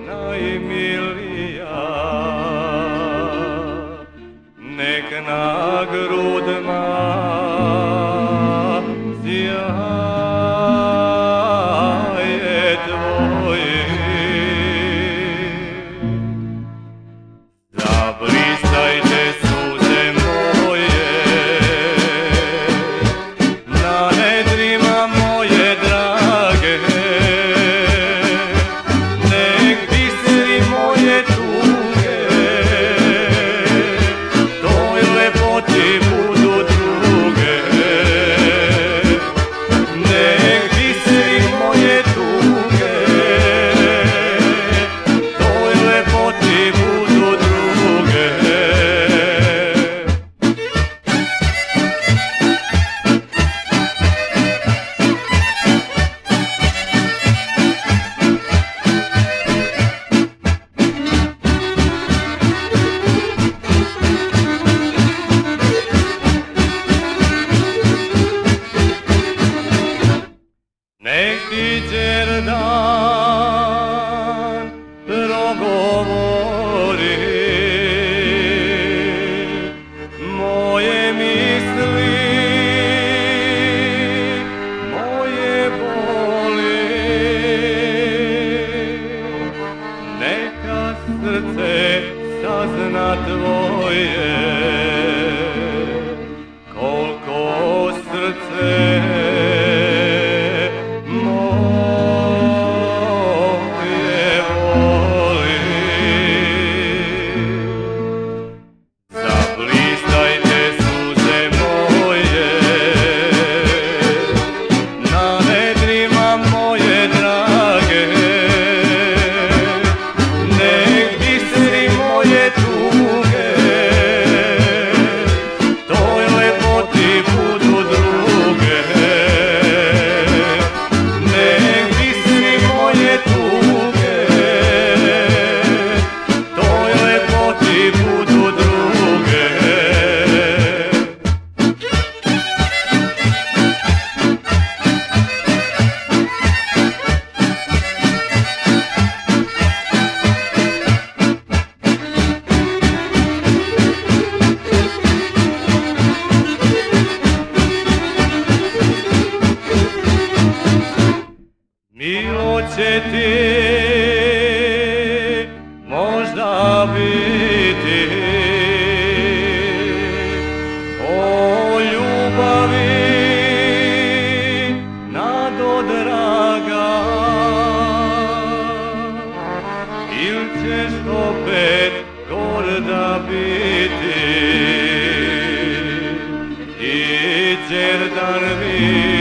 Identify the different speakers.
Speaker 1: najmilija, nek na grudma sjaje tvoje. Zablistajte suze moje na nedrima moje drage, nek biseri moje tuge toj lepoti budu druge. Nek biseri moje tuge toj lepoti budu druge. Nek ti Đerdan progovori moje misli, moje boli. Neka srce sazna tvoje, koliko srce milo će ti možda biti o ljubavi nadodraga, il ćeš opet gorda biti i Đerdan mi